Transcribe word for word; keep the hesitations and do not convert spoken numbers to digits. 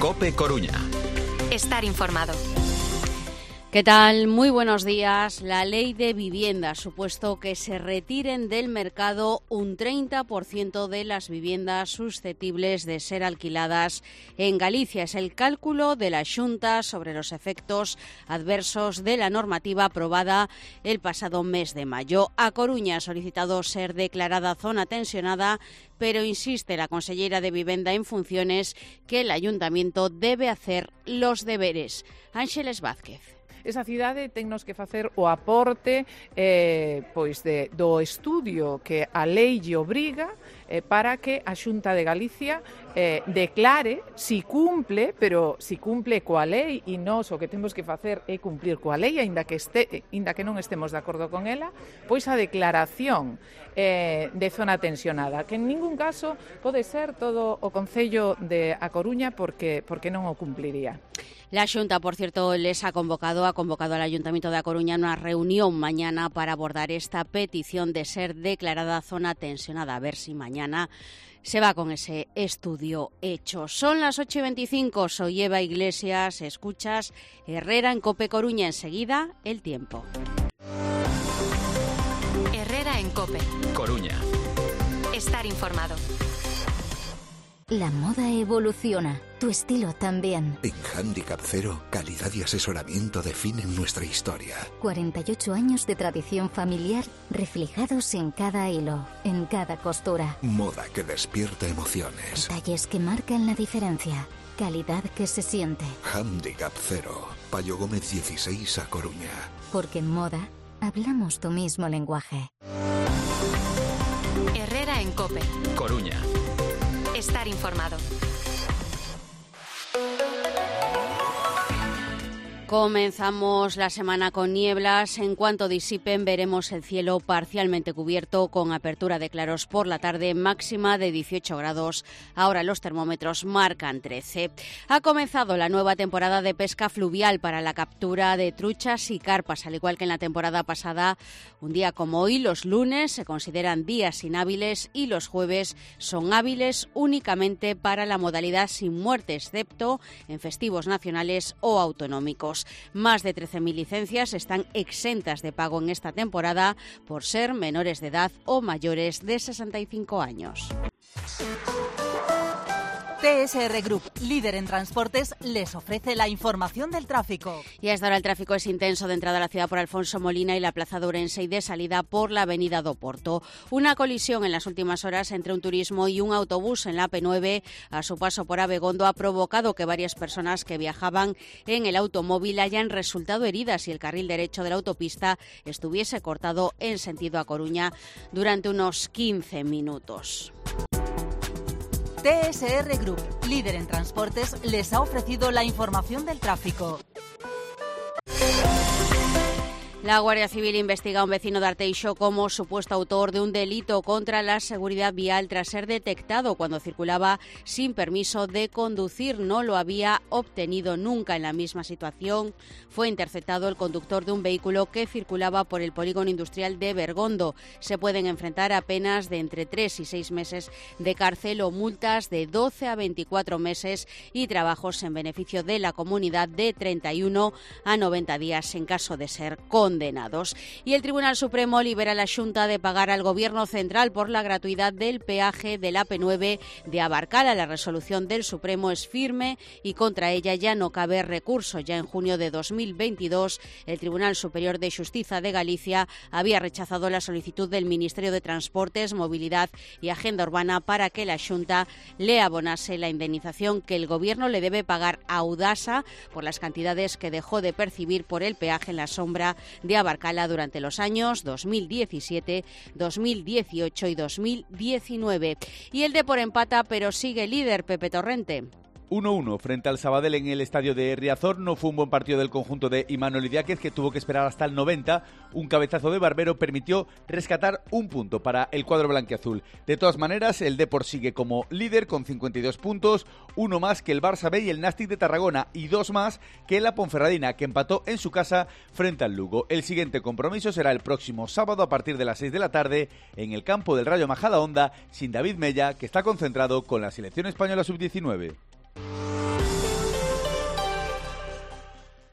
COPE Coruña. Estar informado. ¿Qué tal? Muy buenos días. La ley de vivienda ha supuesto que se retiren del mercado un treinta por ciento de las viviendas susceptibles de ser alquiladas en Galicia. Es el cálculo de la Xunta sobre los efectos adversos de la normativa aprobada el pasado mes de mayo. A Coruña ha solicitado ser declarada zona tensionada, pero insiste la consellera de Vivenda en funciones que el Ayuntamiento debe hacer los deberes. Ángeles Vázquez. Esa cidade tennos que facer o aporte eh, pois de, do estudio que a lei lle obriga eh, para que a Xunta de Galicia eh, declare si cumple, pero si cumple coa lei, e nós o que temos que facer é cumplir coa lei, aínda que, este, aínda que non estemos de acordo con ela, pois a declaración eh, de zona tensionada, que en ningún caso pode ser todo o Concello de A Coruña porque, porque non o cumpliría. La Xunta, por cierto, les ha convocado, ha convocado al Ayuntamiento de A Coruña a una reunión mañana para abordar esta petición de ser declarada zona tensionada. A ver si mañana se va con ese estudio hecho. Son las ocho y veinticinco, soy Eva Iglesias, escuchas Herrera en COPE Coruña. Enseguida, el tiempo. Herrera en COPE Coruña. Estar informado. La moda evoluciona, tu estilo también. En Handicap Cero, calidad y asesoramiento definen nuestra historia. cuarenta y ocho años de tradición familiar reflejados en cada hilo, en cada costura. Moda que despierta emociones. Detalles que marcan la diferencia. Calidad que se siente. Handicap Cero, Payo Gómez dieciséis, A Coruña. Porque en moda hablamos tu mismo lenguaje. Herrera en COPE Coruña. Estar informado. Comenzamos la semana con nieblas. En cuanto disipen, veremos el cielo parcialmente cubierto con apertura de claros por la tarde, máxima de dieciocho grados. Ahora los termómetros marcan trece. Ha comenzado la nueva temporada de pesca fluvial para la captura de truchas y carpas, al igual que en la temporada pasada. Un día como hoy, los lunes se consideran días inhábiles y los jueves son hábiles únicamente para la modalidad sin muerte, excepto en festivos nacionales o autonómicos. Más de trece mil licencias están exentas de pago en esta temporada por ser menores de edad o mayores de sesenta y cinco años. T S R Group, líder en transportes, les ofrece la información del tráfico. Y hasta ahora el tráfico es intenso de entrada a la ciudad por Alfonso Molina y la Plaza de Ourense y de salida por la avenida do Porto. Una colisión en las últimas horas entre un turismo y un autobús en la A P nueve a su paso por Abegondo ha provocado que varias personas que viajaban en el automóvil hayan resultado heridas y el carril derecho de la autopista estuviese cortado en sentido a Coruña durante unos quince minutos. T S R Group, líder en transportes, les ha ofrecido la información del tráfico. La Guardia Civil investiga a un vecino de Arteixo como supuesto autor de un delito contra la seguridad vial tras ser detectado cuando circulaba sin permiso de conducir. No lo había obtenido nunca. En la misma situación fue interceptado el conductor de un vehículo que circulaba por el polígono industrial de Bergondo. Se pueden enfrentar a penas de entre tres y seis meses de cárcel o multas de doce a veinticuatro meses y trabajos en beneficio de la comunidad de treinta y uno a noventa días en caso de ser condenado. Condenados. Y el Tribunal Supremo libera a la Xunta de pagar al Gobierno central por la gratuidad del peaje del A P nueve de Abarcala. La resolución del Supremo es firme y contra ella ya no cabe recurso. Ya en junio de dos mil veintidós, el Tribunal Superior de Xustiza de Galicia había rechazado la solicitud del Ministerio de Transportes, Movilidad y Agenda Urbana para que la Xunta le abonase la indemnización que el Gobierno le debe pagar a Audasa por las cantidades que dejó de percibir por el peaje en la sombra de Abarcala durante los años dos mil diecisiete, dos mil dieciocho y dos mil diecinueve. Y el Depor empata, pero sigue líder. Pepe Torrente. uno uno frente al Sabadell en el estadio de Riazor. No fue un buen partido del conjunto de Imanol Idiáquez, que tuvo que esperar hasta el noventa. Un cabezazo de Barbero permitió rescatar un punto para el cuadro blanquiazul. De todas maneras, el Depor sigue como líder con cincuenta y dos puntos, uno más que el Barça B y el Nastic de Tarragona y dos más que la Ponferradina, que empató en su casa frente al Lugo. El siguiente compromiso será el próximo sábado a partir de las seis de la tarde en el campo del Rayo Majadahonda, sin David Mella, que está concentrado con la selección española sub diecinueve.